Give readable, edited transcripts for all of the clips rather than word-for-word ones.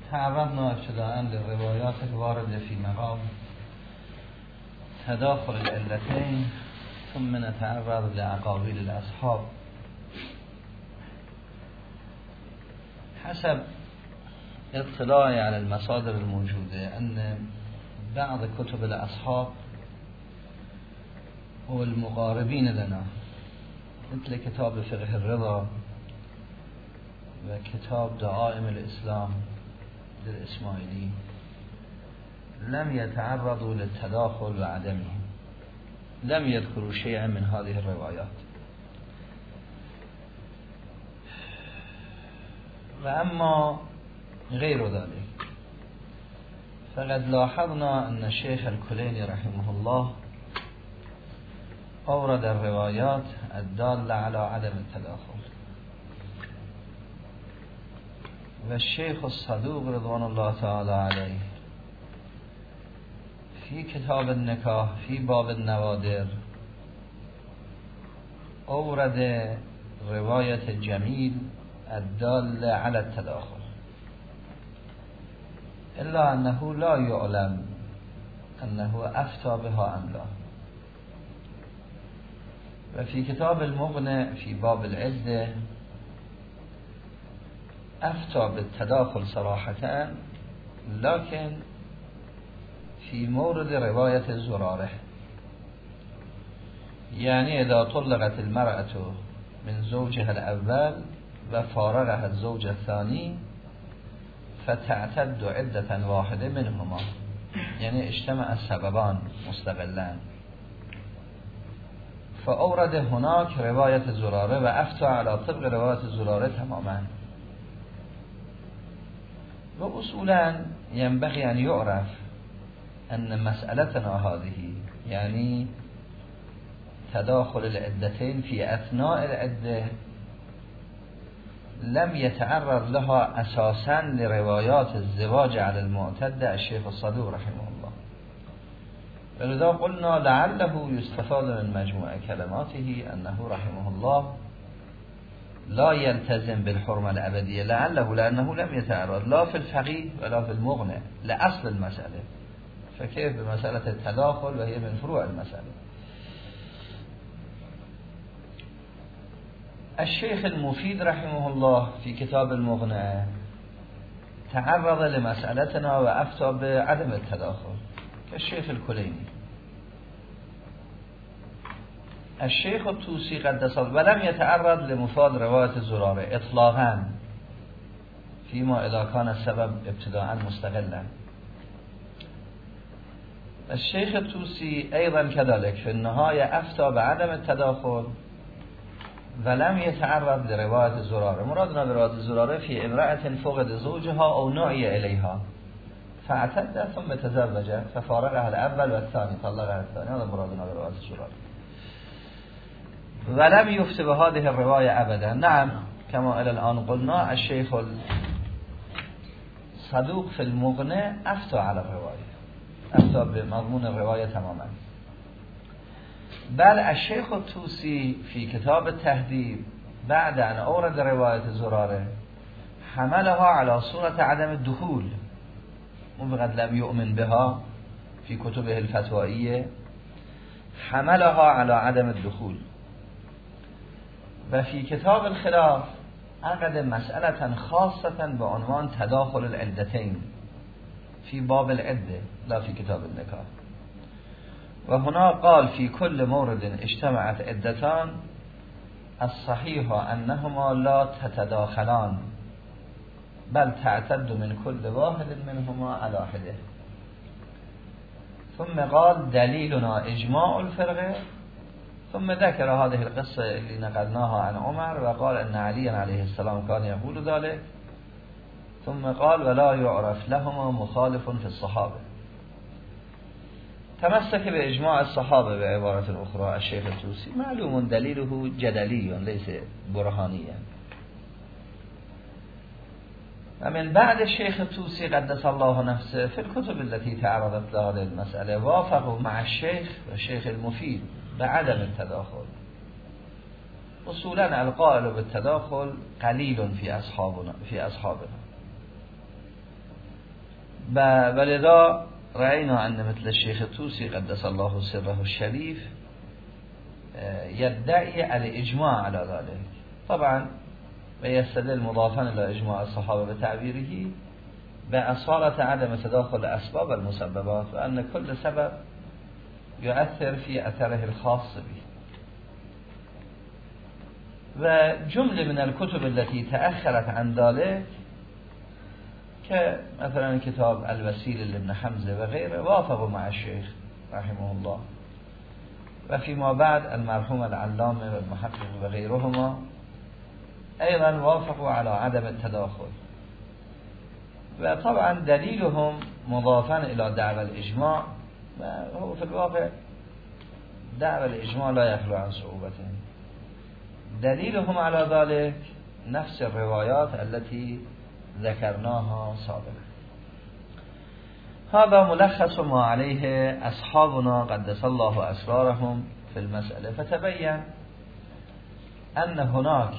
تعرضنا ابتداءً للروايات الواردة في مقام تداخل العلتين، ثم نتعرض لأقاويل الأصحاب. حسب اطلاعي على المصادر الموجودة أن بعض كتب الأصحاب والمقاربين لنا مثل كتاب فقه الرضا وكتاب دعائم الإسلام للإسماعيلي لم يتعرضوا للتداخل وعدمه، لم يذكروا شيئا من هذه الروايات. وأما غير ذلك فقد لاحظنا أن الشيخ الكليني رحمه الله أورد الروايات الدالة على عدم التداخل، والشيخ الصدوق رضوان الله تعالى عليه في كتاب النکاح في باب النوادر أورد رواية جميل الدالة على التداخل، إلا أنه لا يعلم أنه أفتى بها أم لا. وفي كتاب المغنى في باب العدة أفتى بالتداخل صراحة، لكن في مورد رواية الزرارة، يعني إذا طلقت المرأة من زوجها الأول وفارغها الزوج الثاني فتعتد عدة واحدة منهما، يعني اجتمع السببان مستقلان، فأورد هناك رواية الزرارة وأفتى على طبق رواية الزرارة تماما. وأصولا ينبغي أن يعرف أن مسألتنا هذه يعني تداخل العدتين في أثناء العدة لم يتعرض لها أساسا لروايات الزواج على المعتدة الشيخ الصدوق رحمه الله، ولذا قلنا لعله يستفاد من مجموع كلماته أنه رحمه الله لا يلتزم بالحرمة الأبدية، لأنه لم يتعرض لا في الفقيه ولا في المغنى لأصل المسألة، فكيف بمسألة التداخل وهي من فروع المسألة. الشيخ المفيد رحمه الله في كتاب المغنى تعرض لمسألتنا وأفتى بعدم التداخل كالشيخ الكليني. الشيخ الطوسي قدس الله ولم يتعرض لمفاد رواية الزرارة إطلاقا فيما إذا كان السبب ابتداء مستقلا. الشيخ الطوسي أيضا كذلك في النهاية أفتى بعدم التداخل ولم يتعرض لرواية الزرارة. مرادنا برواية الزرارة في امرأة فقد زوجها أو نعي إليها فاعتدت ثم تزوجت ففارقها الأول والثاني طلقها الثاني، هذا مرادنا برواية الزرارة. ولم يفتي بهذه الرواية أبدا. نعم كما إلى الآن قلنا الشيخ الصدوق في المغنى أفتى على الرواية، أفتى بمضمون الرواية تماما. بل الشيخ الطوسي في كتاب التهذيب بعد أن أورد رواية الزرارة حملها على صورة عدم الدخول، وقد لم يؤمن بها في كتبه الفتوائية، حملها على عدم الدخول. وفي كتاب الخلاف عقد مسألة خاصة بعنوان تداخل العدتين في باب العدة لا في كتاب النكاح، وهنا قال في كل مورد اجتمعت عدتان الصحيح أنهما لا تتداخلان بل تعتد من كل واحد منهما على حده. ثم قال دليلنا إجماع الفرقة، ثم ذكر هذه القصة اللي نقلناها عن عمر وقال أن علي عليه السلام كان يقول ذلك، ثم قال ولا يعرف لهما مخالف في الصحابة. تمسك بإجماع الصحابة بعبارة أخرى الشيخ الطوسي، معلوم دليله جدلي ليس برهانيا. ومن بعد الشيخ الطوسي قدس الله نفسه في الكتب التي تعرضت لهذه المسألة وافقوا مع الشيخ والشيخ المفيد بعدم التداخل. أصولا القائل بالتداخل قليل في أصحابنا ولذا رأينا أن مثل الشيخ الطوسي قدس الله سره الشريف يدعي الإجماع على ذلك، طبعا ويستدل مضافا إلى إجماع الصحابة بتعبيره بأصالة عدم تداخل أسباب المسببات، وأن كل سبب يؤثر في أثره الخاص به. وجملة من الكتب التي تأخرت عن ذلك كمثلا كتاب الوسيل لابن حمزة وغيره وافقوا مع الشيخ رحمه الله، وفيما بعد المرحوم العلامة والمحقق وغيرهما أيضا وافقوا على عدم التداخل. وطبعا دليلهم مضافا إلى دعوى الإجماع، وهو في الواقع دعوى الإجماع لا يخلو عن صعوبته. دليلهم على ذلك نفس الروايات التي ذكرناها سابقا. هذا ملخص ما عليه أصحابنا قدس الله أسرارهم في المسألة. فتبين أن هناك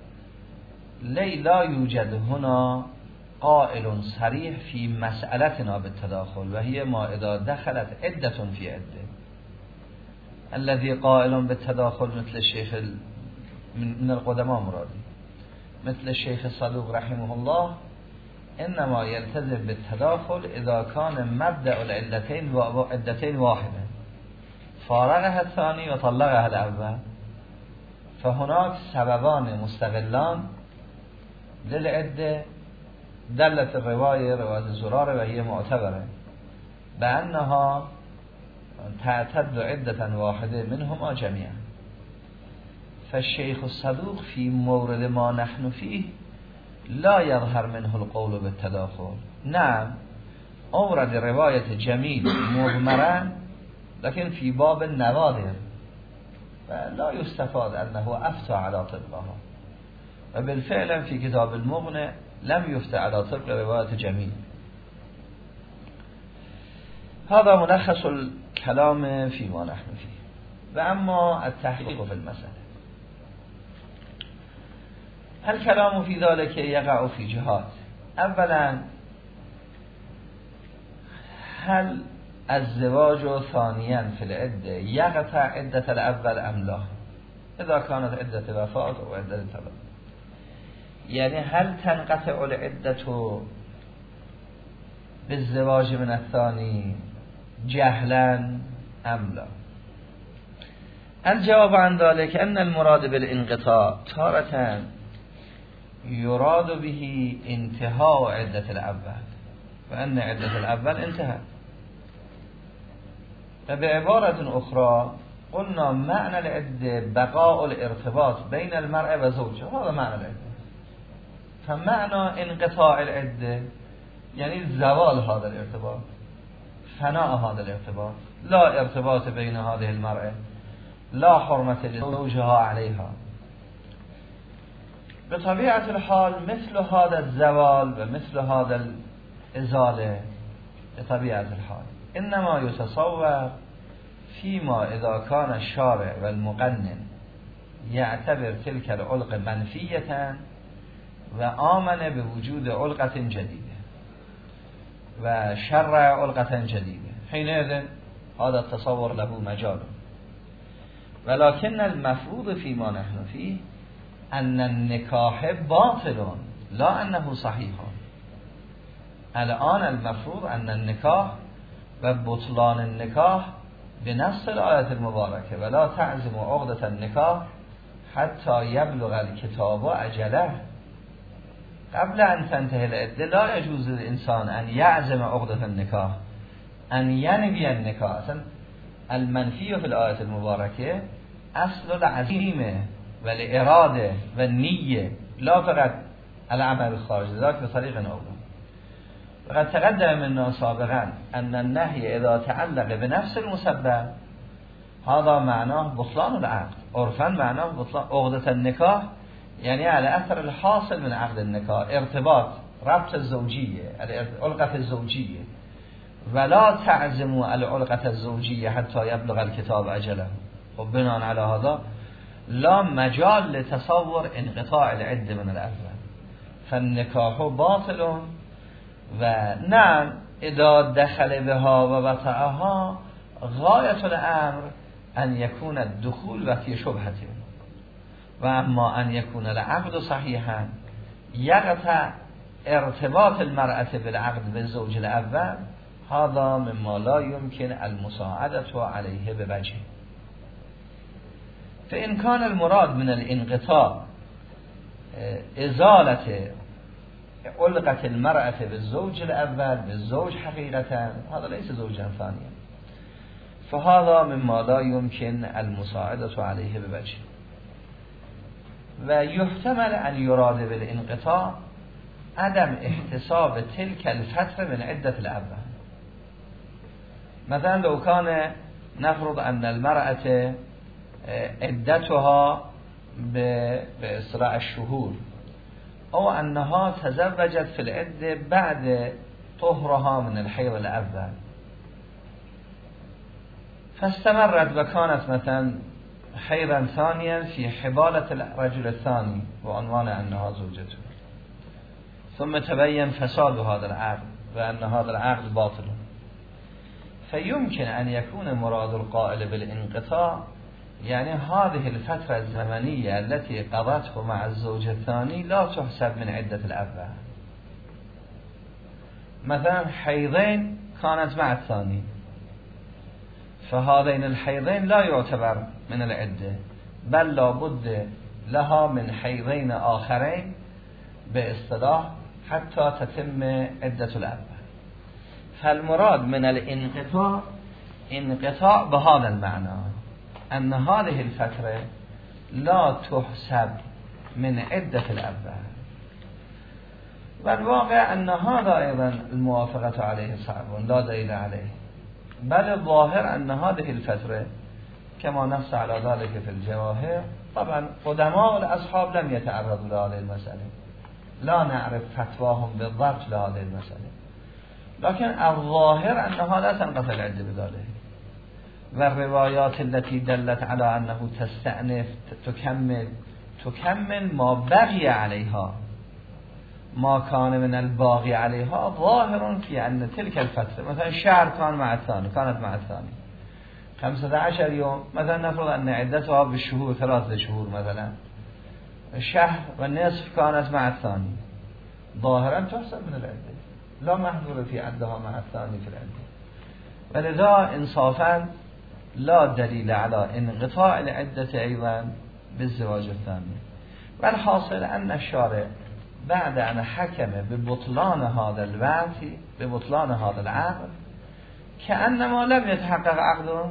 لا يوجد هنا قائل صريح في مسألتنا بالتداخل، وهي ما إذا دخلت عدة في عدة. الذي قائل بالتداخل مثل الشيخ من القدماء مرادي مثل الشيخ الصدوق رحمه الله إنما يلتزم بالتداخل إذا كان مبدأ العدتين واحدة، فارغها الثاني وطلقها الأول، فهناك سببان مستقلان للعدة. دلت الرواية رواية زرارة وهي معتبرة بأنها تعتد عدة واحدة منهما جميعا. فالشيخ الصدوق في مورد ما نحن فيه لا يظهر منه القول بالتداخل. نعم أورد رواية جميل مضمرا لكن في باب النوادر، فلا يستفاد أنه أفتى على طبقها، وبالفعل في كتاب المغني لم يفتى على طبق رواية جميل. هذا ملخص الكلام فيما نحن فيه. وأما التحقيق في المسألة، الكلام في ذلك يقع في جهات. أولا، هل الزواج ثانيا في العدة يقطع عدة الأول أم لا؟ إذا كانت عدة وفاة أو عدة طلاق، يعني هل تنقطع العدة بالزواج من الثاني جهلا أم لا؟ الجواب عن ذلك أن المراد بالانقطاع تارة يراد به انتهاء عدة الأول، وأن عدة الأول انتهى. وبعبارة أخرى قلنا معنى العدة بقاء الارتباط بين المرء وزوجه، هذا معنى العدة. فمعنى انقطاع العدة يعني زوال هذا الارتباط، فناء هذا الارتباط، لا ارتباط بين هذه المرأة، لا حرمة لزوجها عليها. بطبيعة الحال مثل هذا الزوال ومثل هذا الإزالة بطبيعة الحال إنما يتصور فيما إذا كان الشارع والمقنن يعتبر تلك العلقة منفية وآمن بوجود علقة جديدة وشرع علقة جديدة، حينئذ هذا التصور له مجال. ولكن المفروض فيما نحن فيه أن النكاح باطل لا أنه صحيح. الآن المفروض أن النكاح وبطلان النكاح بنص الآية المباركة ولا تعزم عقدة النكاح حتى يبلغ الكتاب أجله. قبل أن تنتهي العدة لا يجوز للإنسان أن يعزم عقدة النكاح، أن ينوي النكاح. المنفي في الآية المباركة أصل العزيمة والإرادة والنية، لا فقط العمل الخارجي، ذلك بطريق أولى. وقد تقدم منا سابقا أن النهي إذا تعلق بنفس المسبب هذا معناه بطلان العقد، عرفا معناه بطلان عقدة النكاح، يعني على أثر الحاصل من عقد النكاح ارتباط ربط الزوجية، العلقة الزوجية. ولا تعزموا العلقة الزوجية حتى يبلغ الكتاب أجله. وبناء على هذا لا مجال لتصور انقطاع العدة من الأول، فالنكاح باطل. ونعم اذا دخل بها و وطعها غایت الامر ان یکون الدخول وقتی شبهته و اما ان یکون العقد صحیحا یقطع ارتباط المرأة بالعقد بالزوج الاول هذا مما لا يمكن المساعدة عليه بوجه. فإن كان المراد من الانقطاع ازالة علقة المرأة بالزوج الأول بالزوج حقيقة هذا ليس زوجا ثانيا فهذا مما لا يمكن المساعدة عليه بوجه. و يحتمل أن يراد بالانقطاع عدم احتساب تلك الفترة من عدة الأول. مثلا لو كان نفرض أن المرأة عدتها بإصراع الشهور أو أنها تزوجت في العدة بعد طهرها من الحيض الأول فاستمرت وكانت مثلا حيضا ثانيا في حبالة الرجل الثاني بعنوان أنها زوجته ثم تبين فساد هذا العقد وأن هذا العقد باطل فيمكن أن يكون مراد القائل بالانقطاع يعني هذه الفترة الزمنية التي قضته مع الزوج الثاني لا تحسب من عدة الأول. مثلا حيضين كانت مع الثاني فهذين الحيضين لا يعتبر من العدة بل لابد لها من حيضين آخرين باصطلاح حتى تتم عدة الأول. فالمراد من الانقطاع انقطاع بهذا المعنى أن هذه الفترة لا تحسب من عدة الأول. والواقع أن هذا أيضا الموافقة عليه صعب لا دليل عليه بل الظاهر أن هذه الفترة كما نص على ذلك في الجواهر طبعا قدماء الأصحاب لم يتعرضوا لهذه المسألة لا نعرف فتواهم بالضبط لهذه المسألة لكن الظاهر أنها لا تنقطع العدة بذلك والروايات التي دلت على أنه تستأنف تكمل ما بقي عليها ما كان من الباقي عليها ظاهر في أن تلك الفترة مثلا شهر كانت مع الثاني 15 يوم مثلا نفرض أن عدتها بالشهور 3 شهور مثلا شهر والنصف كانت مع الثاني ظاهرا تحسب من العدة لا محظور في عدها مع الثاني في العدة ولذا انصافا لا دليل على انقطاع العدة أيضا بالزواج الثاني. والحاصل أن الشارع بعد أن حكم ببطلان هذا الوعد ببطلان هذا العقد كأنما لم يتحقق عقد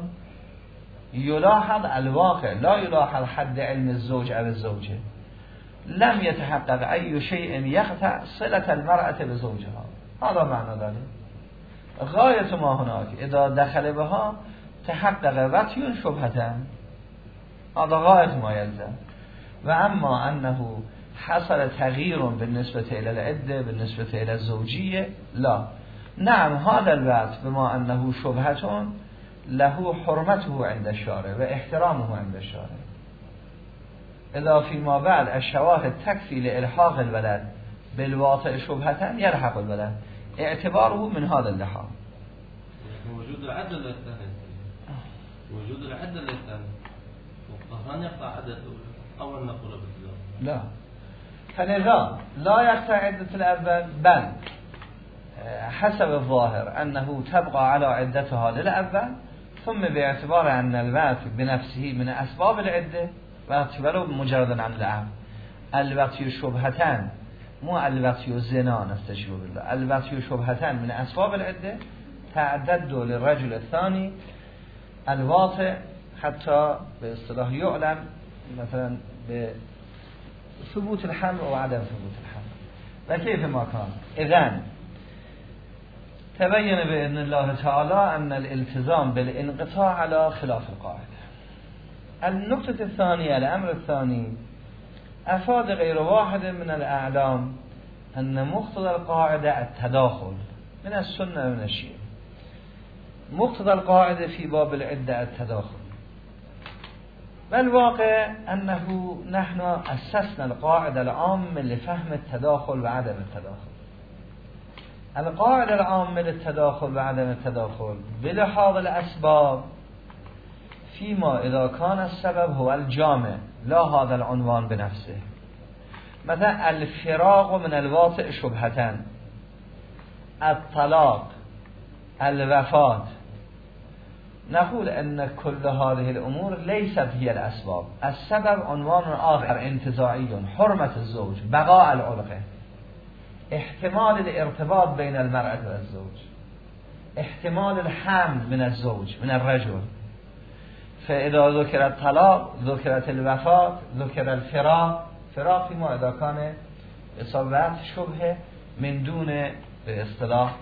يلاحظ الواقع لا يلاحظ حد علم الزوج أو الزوجة لم يتحقق أي شيء يقطع صلة المرأة بزوجها هذا معنى ذلك غاية ما هناك إذا دخل بها تحقق وطي شبهة هذا غاية ما يلزم. وأما أنه حصل تغيير بالنسبة إلى العدة بالنسبة إلى الزوجية لا نعم هذا الوقت بما أنه شبهة له حرمته عند الشارع واحترامه عند الشارع إذا فيما بعد الشواهد تكفي لإلحاق الولد بالواطئ شبهة يلحق الولد اعتباره من هذا اللحاظ وجود العدل للثاني وجود العدل للثاني والطهران يقطع عدد أول نقول بالله لا فلذا لا يقطع عدة الأول بل حسب الظاهر أنه تبقى على عدتها للأول ثم باعتبار أن الوقت بنفسه من أسباب العدة واعتباره مجرد عن العقد الوقت شبهتان مو الوقت الزنا نستجيب بالله الوقت شبهتان من أسباب العدة تعدد للرجل الثاني الواطئ حتى باصطلاح يعلم مثلا بثبوت الحمل أو عدم ثبوت الحمل وكيف ما كان إذن تبين بإذن الله تعالى أن الالتزام بالانقطاع على خلاف القاعدة. النقطة الثانية الأمر الثاني أفاد غير واحد من الأعلام أن مقتضى القاعدة التداخل من السنة ومن الشيعة مقتضى القاعدة في باب العدة التداخل والواقع أنه نحن أسسنا القاعدة العامة لفهم التداخل وعدم التداخل القاعده العامه للتداخل و عدم التداخل بلحاظ الاسباب فيما اذا كان السبب هو الجامع لا هذا العنوان بنفسه. مثلا الفراق من الواطئ شبهة، الطلاق، الوفاة، نقول ان كل هذه الامور ليست هي الاسباب. السبب عنوان آخر انتزاعي، حرمة الزوج، بقاء العلقة، احتمال الارتباط بين المرأة والزوج، احتمال الحمل من الزوج من الرجل. فإذا ذكر الطلاق، ذكرت الوفاة، ذكر الفراق. فراق فيما إذا كان إصابات شبهه من دون به اصطلاح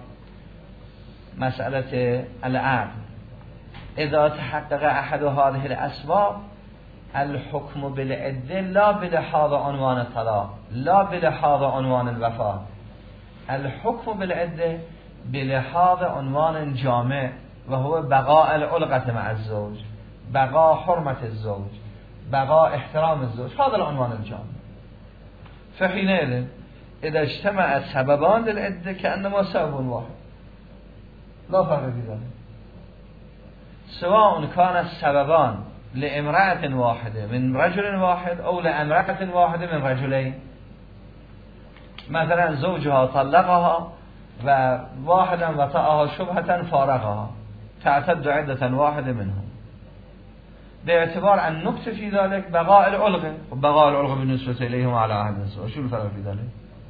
مسألة العقل. إذا تحقق أحد هذه الأسباب الحكم بالعدة لا بلحاظ عنوان الطلاق لا بلحاظ عنوان الوفاة، الحكم بالعدة بلحاظ عنوان جامع وهو بقاء العلقة مع الزوج، بقاء حرمة الزوج، بقاء احترام الزوج، هذا العنوان الجامع. فحينئذ إذا اجتمع السببان للعدة كأنما سبب واحد لا فرق في ذلك، سواء كان السببان لامرأة واحدة من رجل واحد أو لامرأة واحدة من رجلين. مثلا زوجها طلقها وواحدا وطأها شبهة فارقها، تعتد عدة واحدة منهم، باعتبار أن نكتة في ذلك بقاء العلقة، وبقاء العلقة بالنسبة إليهم على عهد النساء. شو الفرق في ذلك؟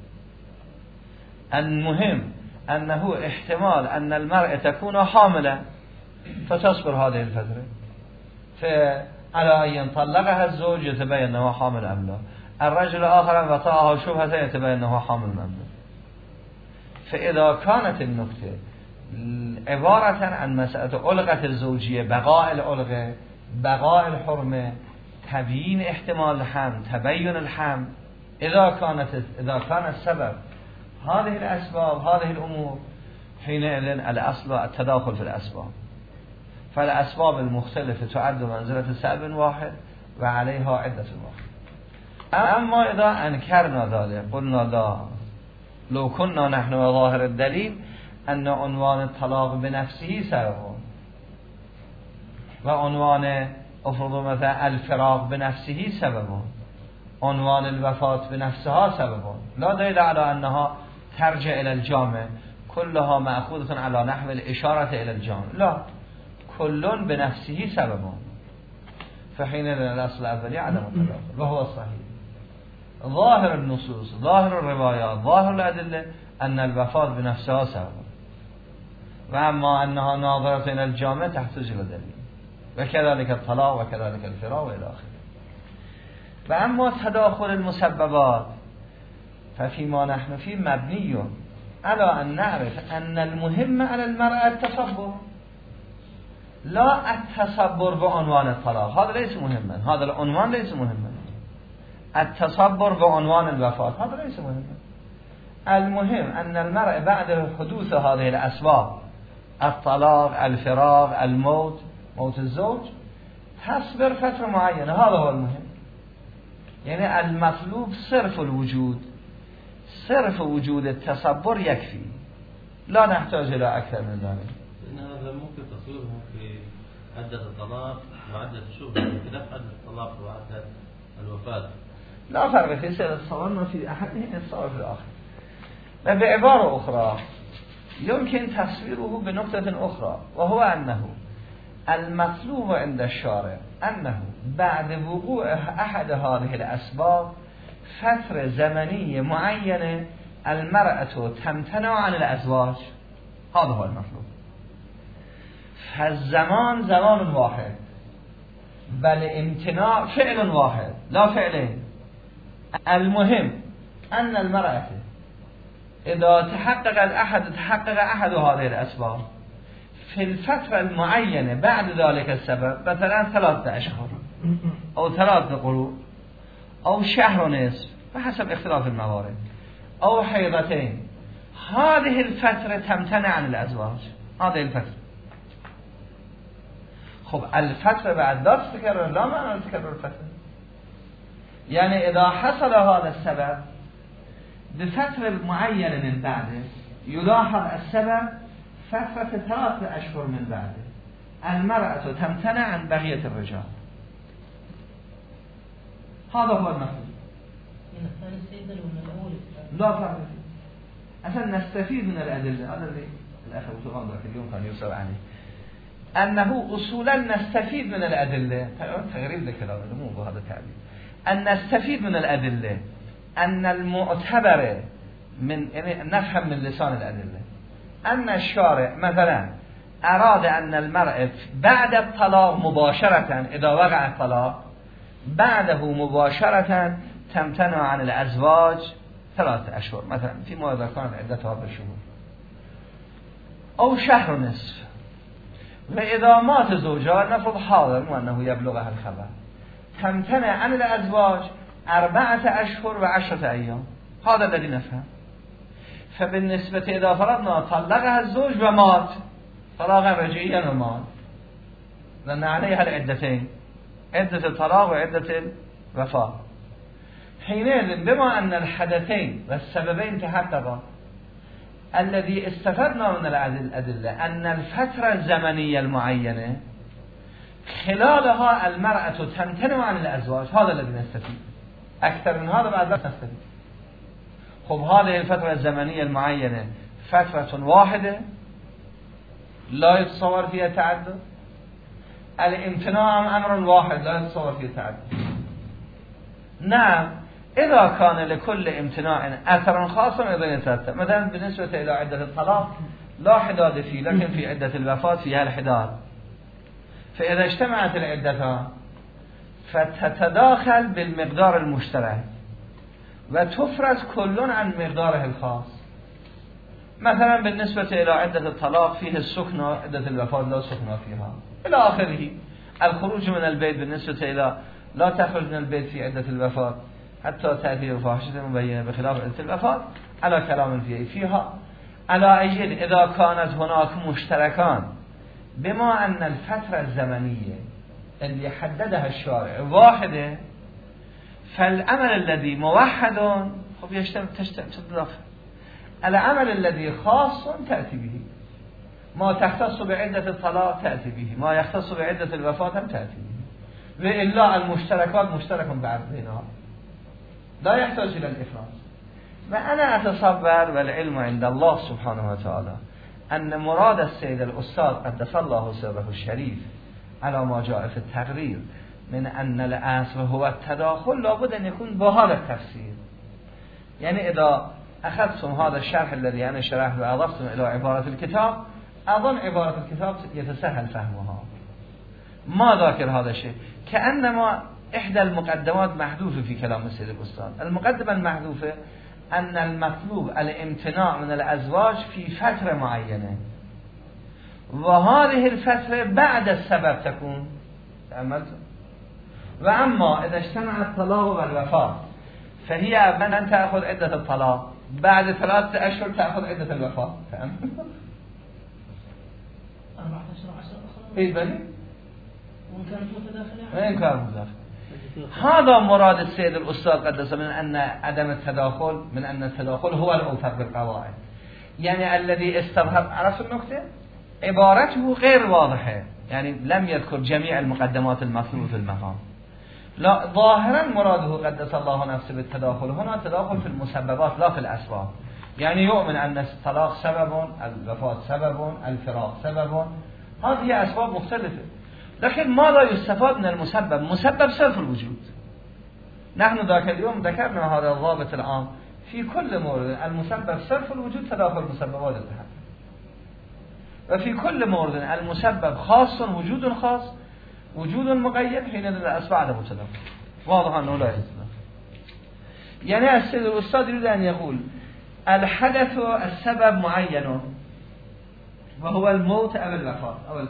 المهم أنه احتمال أن المرأة تكون حاملة فتصبر هذه الفترة، فعلى أن طلقها الزوج يتبين أنه حامل أم لا، الرجل آخر وطأها شبهة يتبين أنه حامل أم لا. فإذا كانت النكتة عبارة عن مسألة علقة الزوجية، بقاء العلقة، بقاء الحرمة، تبيين احتمال الحمل، تبين الحمل، إذا كان السبب هذه الأسباب هذه الأمور، حينئذ الأصل التداخل في الأسباب. فالأسباب المختلفة تعد منزلة سبب واحد وعليها عدة واحد. أما إذا أنكرنا ذلك قلنا لا، لو كنا نحن ظاهر الدليل أن عنوان الطلاق بنفسه سبب، وعنوان افرض مثلا الفراق بنفسه سبب، عنوان الوفاة بنفسها سبب، لا دليل على أنها ترجع إلى الجامع، كلها مأخوذة على نحو الإشارة إلى الجامع، لا، كل بنفسه سبب. فحينئذ الأصل الأولي عدم التداخل وهو الصحيح. ظاهر النصوص، ظاهر الروايات، ظاهر الأدلة أن الوفاة بنفسها سبب، وأما أنها ناظرة إلى الجامع تحتاج إلى دليل، وكذلك الطلاق وكذلك الفراق وإلى آخره. وأما تداخل المسببات ففيما نحن فيه مبني على أن نعرف أن المهم على المرأة التصبر، لا التصبر بعنوان الطلاق، هذا ليس مهما، هذا العنوان ليس مهما. التصبر بعنوان الوفاة هذا ليس مهما. المهم أن المرأة بعد حدوث هذه الأسباب، الطلاق، الفراق، الموت، موت الزوج، تصبر فترة معينة، هذا هو المهم. يعني المطلوب صرف الوجود، صرف وجود التصبر يكفي، لا نحتاج إلى أكثر من ذلك. لأن هذا ممكن تصويره في عدة الطلاق وعدة الشبهة، بخلاف عدة الطلاق وعدة الوفاة. لا فرق في سير الصورنا في أحدهم الصور في الآخر. وبعبارة أخرى يمكن تصويره بنقطة أخرى، وهو أنه المطلوب عند الشارع أنه بعد وقوع أحد هذه الأسباب فترة زمنية معينة المرأة تمتنع عن الأزواج، هذا هو المطلوب. فالزمان زمان واحد، بل امتناع فعل واحد لا فعلين. المهم أن المرأة إذا تحقق أحد هذه الأسباب في الفترة المعينة بعد ذلك السبب، مثلا 3 أشهر أو 3 قروء أو شهر ونصف بحسب اختلاف الموارد، أو حيضتين، هذه الفترة تمتنع عن الأزواج، هذه الفترة. خب الفترة بعد لا تتكرر، لا معنى تتكرر الفترة. يعني إذا حصل هذا السبب بفترة معينة من بعده، يلاحظ السبب فترة 3 أشهر من بعده المرأة تمتنع عن بقية الرجال. هذا هو المفهوم. لا فرق فيه. أصلا نستفيد من الأدلة. هذا اللي الأخ أبو طغان ذاك اليوم كان يصر عنه أنه أصولا نستفيد من الأدلة. تغريب لكلام مو بهذا التعبير. أن نستفيد من الأدلة أن المعتبر من يعني نفهم من لسان الأدلة أن الشارع مثلا أراد أن المرأة بعد الطلاق مباشرة إذا وقع الطلاق بعده مباشرة تمتنع عن الأزواج 3 أشهر مثلا فيما إذا كانت عدتها بالشهور أو شهر ونصف. وإذا مات زوجها نفرض حاضر وأنه يبلغها الخبر تمتنع عن الأزواج 4 أشهر و10 أيام. هذا الذي نفهم. فبالنسبة إذا فرضنا طلقها الزوج ومات طلاقا رجعيا ومات لأن عليها العدتين عدة الطلاق وعدة الوفاة. حينئذ بما أن الحدثين والسببين تحققا الذي استفدنا من الأدلة أن الفترة الزمنية المعينة خلالها المرأة تمتنع عن الأزواج. هذا الذي نستفيد. أكثر من هذا بعد نستفيد. خب هذه الفترة الزمنية المعينة فترة واحدة لا يتصور فيها تعدد. الامتناع أمر واحد لا يتصور فيه تعدد. نعم إذا كان لكل امتناع أثر خاص أيضا يترتب. مثلا بالنسبة إلى عدة الطلاق لا حداد فيه لكن في عدة الوفاة فيها الحداد. فإذا اجتمعت العدتان فتتداخل بالمقدار المشترك وتفرز كل عن مقداره الخاص. مثلا بالنسبة إلى عدة الطلاق فيه السكنة عدة الوفاة لا سكنة فيها إلى آخره. الخروج من البيت بالنسبة إلى لا تخرج من البيت في عدة الوفاة حتى تأتي الفاحشة مبينة بخلاف عدة الوفاة على كلام فيها. على أجل إذا كانت هناك مشتركان بما أن الفترة الزمنية اللي حددها الشارع واحدة فالعمل الذي موحد خب تتداخل. العمل الذي خاص تأتي به ما تختص بعدة الطلاق تأتي به ما يختص بعدة الوفاة تأتي به. وإلا المشتركات مشترك بينها لا يحتاج إلى الإفراط. وأنا أتصور والعلم عند الله سبحانه وتعالى أن مراد السيد الأستاذ قدس الله سره الشريف على ما جاء في التقرير من أن الأصل هو التداخل لابد أن يكون بهذا التفسير. يعني إذا أخذتم هذا الشرح الذي أنا شرحه وأضفتم إلى عبارة الكتاب أظن عبارة الكتاب يتسهل فهمها. ما ذاكر هذا الشيء كأنما إحدى المقدمات محذوفة في كلام السيد الأستاذ. المقدمة المحذوفة أن المطلوب الامتناع من الأزواج في فترة معينة وهذه الفترة بعد السبب تكون تأملتم. وأما إذا اجتمع الطلاق والوفاة فهي من أن تأخذ عدة الطلاق بعد 3 أشهر تأخذ عدة الوفاة. فهم؟ 14 أخرى إيه بلي؟ وإن كانت متداخلة وإن كانت متداخلة. هذا مراد السيد الأستاذ قدس من أن عدم التداخل من أن التداخل هو الأوثق بالقواعد. يعني الذي استظهر عرفت النقطة عبارته غير واضحة يعني لم يذكر جميع المقدمات المطلوبة في المقام. لا ظاهرا مراده قدس الله نفسه بالتداخل هنا تداخل في المسببات لا في الأسباب. يعني يؤمن أن الطلاق سبب الوفاة سبب الفراق سبب هذه أسباب مختلفة. لكن ما لا يستفاد من المسبب مسبب صرف الوجود. نحن ذاك اليوم ذكرنا هذا الضابط العام في كل مورد المسبب صرف الوجود تداخل مسببات التحقق. وفي كل مورد المسبب خاص وجود خاص وجود مقيد حين الأسباب عدم تداخل. واضح أنه لا يستطيع. يعني السيد الأستاذ يريد أن يقول الحدث السبب معين وهو الموت أو الوفاة أو